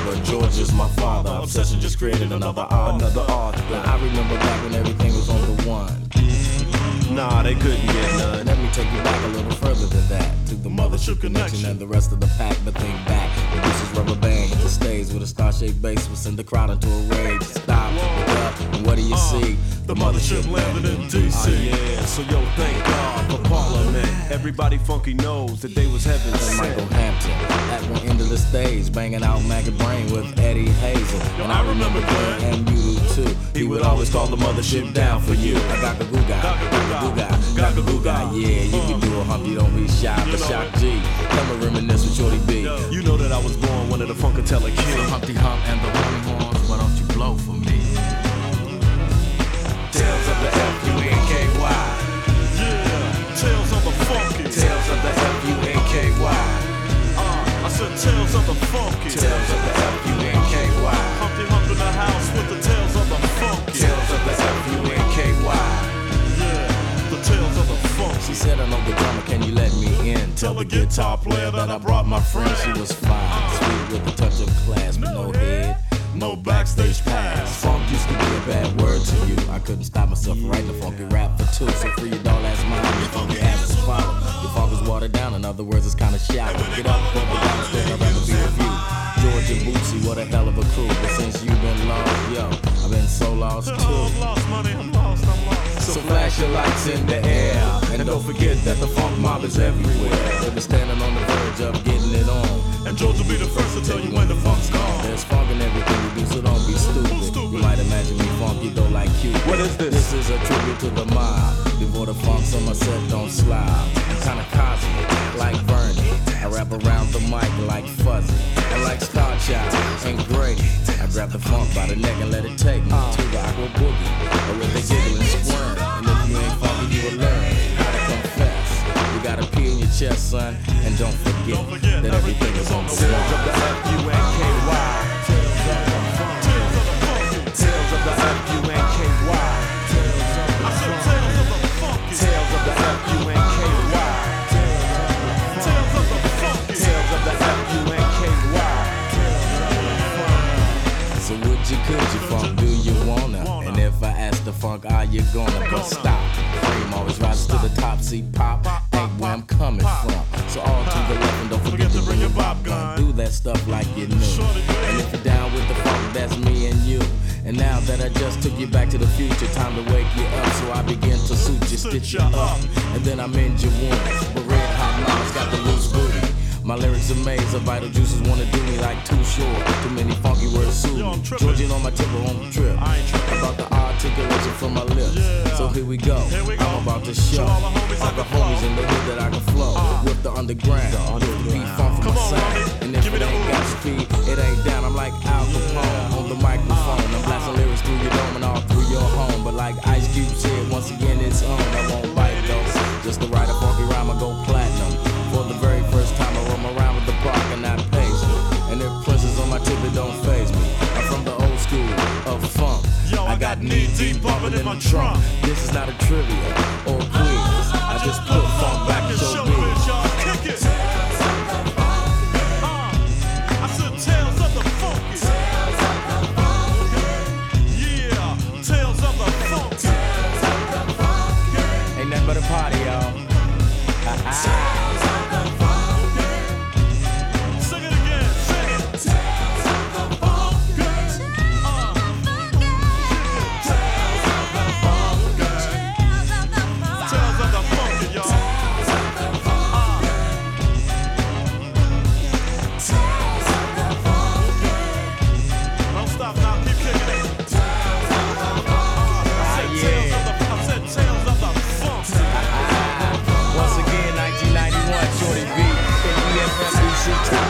but George is my father. Obsession just created another art. Now I remember back when everything was on the one. Nah, they couldn't get none. Let me take you back a little further than that, to the Mothership Connection and the rest of the pack. But think back, produces rubber band hit the stage with a star-shaped bass, will send the crowd into a rage. Stop, look up, and what do you see? The Mothership landed in D.C. Yeah, so yo, thank God for Parliament. Everybody funky knows that they was heaven And sent. Michael Hampton, at one end of the stage, banging out Maggot Brain with Eddie Hazel. And I remember Glenn, and you do too. He would always call the Mothership down for you. I got the goo guy, got the goo guy. Yeah, you can do a Humpty, don't be shy, but Shock G. Come and reminisce with Shorty B. You know that I was born one of the Funkatella So kids. Humpty Hump and the Horny Horns, why don't you blow for me? Tales of the F-U-N-K-Y. Yeah, tales of the funky. Tales of the F-U-N-K-Y. I said tales of the funky. Tales of the F-U-N-K-Y. Humpty Hump in the house with the tales of the funky. Tales of the F-U-N-K-Y. Yeah, the tales of the funky. She said, I know the drummer, can you let me in? Tell the guitar player that I brought my friend. She was fine, sweet with a touch of class, but no head, no backstage pass. Funk used to be a bad word to you. I couldn't stop myself from writing a funky rap for two. So free your doll ass mind, your funky ass is follow. Your funk is watered down, in other words, it's kinda shallow. Get up, funk it down, instead I'd rather be with you. George and Bootsy, what a hell of a crew. But since you've been lost, yo, I've been so lost too. I'm lost, money, I'm lost. So flash your lights in the air, and don't forget that the funk mob is everywhere. They'll be standing on the verge of getting it on, And George will be the first to tell you when the funk's gone. there's funk in everything you do, so don't be stupid. You might imagine me funky though like Cupid. What is this? This is a tribute to the mob. Before the funk, so my set don't slide. I'm kinda cosmic, like Bernie. I wrap around the mic like Fuzzy, and like Star Child and Grady. I grab the funk by the neck and let it take me to the aqua boogie, or where they giggle and squirm. And if you ain't funky, you will learn how to confess. You gotta pee in your chest, son, and don't forget that everything is on the Tales of wall. the F-U-N-K-Y. Tales of the F-U-N-K-Y. I said tales of the funky. Tales of the F-U-N-K-Y. Tales of the funky. Tales of the F-U-N-K-Y. So would you, could you, funk, do you wanna? And if I ask the funk, are you gonna? But stop, cream always rises to the top, see pop, ain't where I'm coming from. So all to the left and don't forget to bring your bop gun. Do that stuff like you knew. And if you're down with the funk, that's me and you. And now that I just took you back to the future, time to wake you up. So I begin to suit you, stitch you up, and then I mend your wounds. But red hot mama's got the loose booty. My lyrics amaze, the vital juices wanna do me like Too Short. Too many funky words suit Yo, me. I'm tripping. Georgian on my tip or on the trip. I ain't tripping. About the articulation from my lips. Yeah. So here we go. Here we go. I'm about to show Show all the homies I all the can flow. homies in the hood that I can flow with the underground. With the beat funk from Come my on, side. homie. And if Give me it the ain't got ooh. speed, it ain't down. I'm like Al Capone on the microphone. I'm blasting lyrics through your dome and all through your home. But like Ice Cube said, once again it's on. I won't bite though. Just to write a funky rhyme, I go platinum. For the very first time I roam around with the park and not pace me. And if Prince on my tip, it don't faze me. I'm from the old school of funk. Yo, I got knee deep bumping in my trunk. This is not a trivia or quiz. I just put funk back in Show your biz, biz. y'all. Kick it. I said tales of the funky. Yeah, tales of the funky. Ain't nothing but a party, y'all. Sing it again, sing it. Tales of the funky. Tales of the funky, y'all. Don't stop now, keep kicking it. I said tales of the funky. Once again, 1991, Shorty B, KEFMBC.